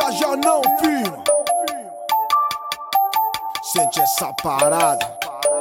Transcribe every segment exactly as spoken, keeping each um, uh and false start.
viaja não, filho. Sente essa parada.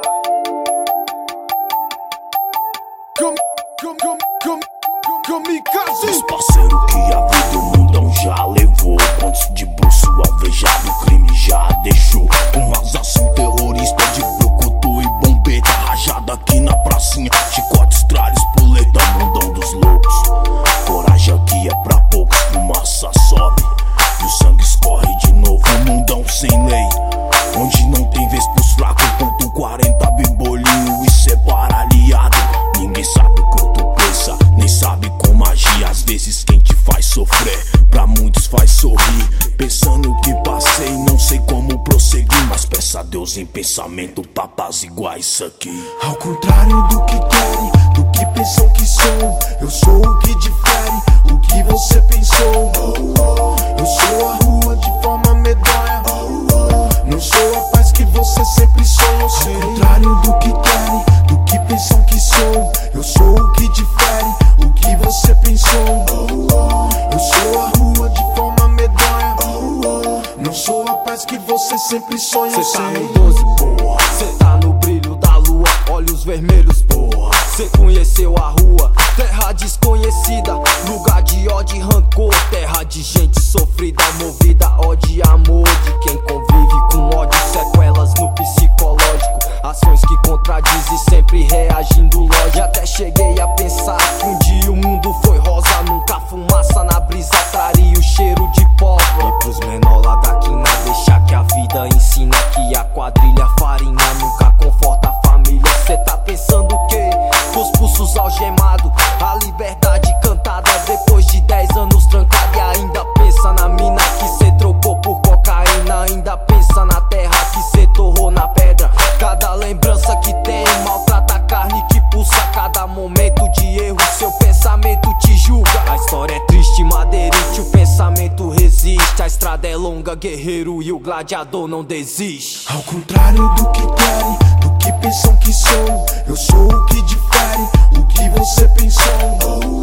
Come, come, come, come, kamikaze. Meus parceiros que a vida o mundão já levou. Pontos de bolso alvejado, o crime já deixou. Com ação terrorista de brucutu e bombeta. Rajada aqui na pracinha, chicotes, tralhos, puleta. Mundão dos loucos, coragem aqui é pra poucos. Fumaça sobe e o sangue escorre de novo. Mundão sem lei, onde não tem vez pros fracos. Ponto quarenta, bibolinho e separa aliado. Ninguém sabe o que outro pensa, nem sabe como agir. Às vezes quem te faz sofrer, pra muitos faz sorrir. Pensando que passei, não sei como prosseguir. Mas peça a Deus em pensamento pra apaziguar isso aqui. Ao contrário do que querem, do que pensam que sou, eu sou o que difere, o que você pensou. Eu sou a rua de forma medonha, não sou a paz que você sempre sonhou ser. Ao contrário do que querem, do que pensam que sou, eu sou o que difere, o que você pensou. Eu sou a rua de forma medonha, não sou a paz que você sempre sonhou ser. Cê tá no doze, porra, cê tá no brilho da lua, olhos vermelhos, porra. Cê conheceu a rua, terra desconhecida, lugar de ódio e rancor, terra de gente sofrida, movida, ódio e amor. De quem convive com ódio, sequelas no psicológico, ações que contradizem, sempre reagindo lógico. Até cheguei a pensar que um dia o mundo foi rosa, nunca fumaça na brisa traria o cheiro de pólvora. E pros menor lá da quina, deixa que a vida ensina que a quadrilha farinha nunca conforta a família. Cê tá pensando o quê? Com os pulsos algemados, a liberdade cantada depois de dez anos trancado. E ainda pensa na mina que cê trocou por cocaína, ainda pensa na terra que cê torrou na pedra. Cada lembrança que tem maltrata a carne que pulsa. Cada momento de erro seu pensamento te julga. A história é triste, madeirite, o pensamento resiste. A estrada é longa, guerreiro, e o gladiador não desiste. Ao contrário do que querem, do que pensam que sou, eu sou o que difere, o que você pensou.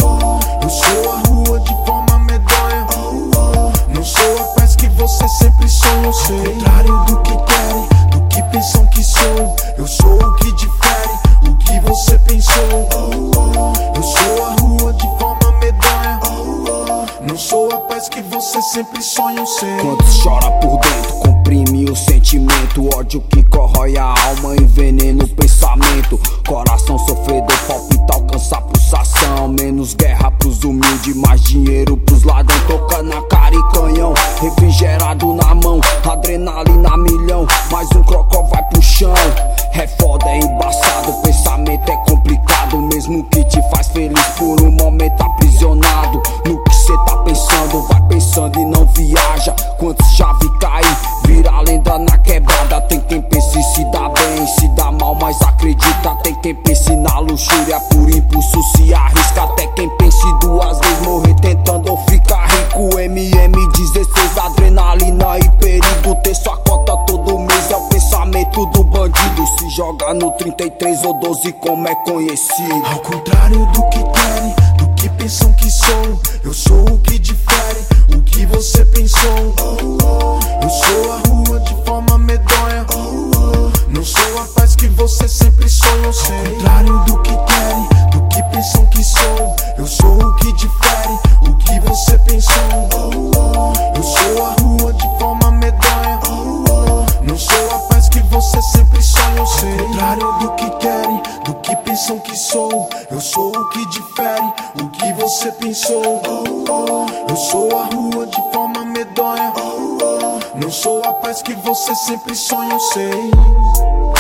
Eu sou a rua de forma medonha, não sou a paz que você sempre sonhou ser. Ao contrário do que querem, do que pensam que sou, eu sou o que difere, o que você pensou. Eu sou a rua de forma medonha, não sou a paz que você sempre sonhou ser. Quantos chora por dentro, comprime o sentimento, ódio que corrói a alma, envenena o pensamento. Coração sofredor, palpita, alcança a pulsação. Menos guerra pros humildes, mais dinheiro pros ladrão. Toca na cara e canhão, refrigerado na mão, adrenalina a milhão, mais um crocó vai pro chão. É foda, é embaçado, o pensamento é complicado, mesmo que te faz feliz por um momento aprisionado. No que cê tá pensando, vai pensando e não viaja. Quantos já vi cair, vira lenda na quebrada. Tem quem pense se dá bem, se dá mal, mas acredita. Tem quem pense na luxúria, por impulso se arrisca. Até quem pense duas vezes, morrer tentando ficar rico. M M dezesseis, adrenalina e perigo. Ter sua cota todo mês é o pensamento do bandido. Se joga no trinta e três ou doze como é conhecido. Ao contrário do que querem, do que pensam que sou, eu sou o que difere, o que você pensou. Eu sou a rua de forma medonha, não sou a paz que você sempre sonhou ser. Ao contrário do que querem, do que pensam que sou, eu sou o que difere, o que você pensou. Eu sou a rua de forma medonha, não sou a paz que você sempre sonhou ser. Ao contrário do que querem, do que pensam que sou, eu sou o que difere, o que você pensou. Eu sou a rua de forma medonha, não sou a paz que você sempre sonhou ser.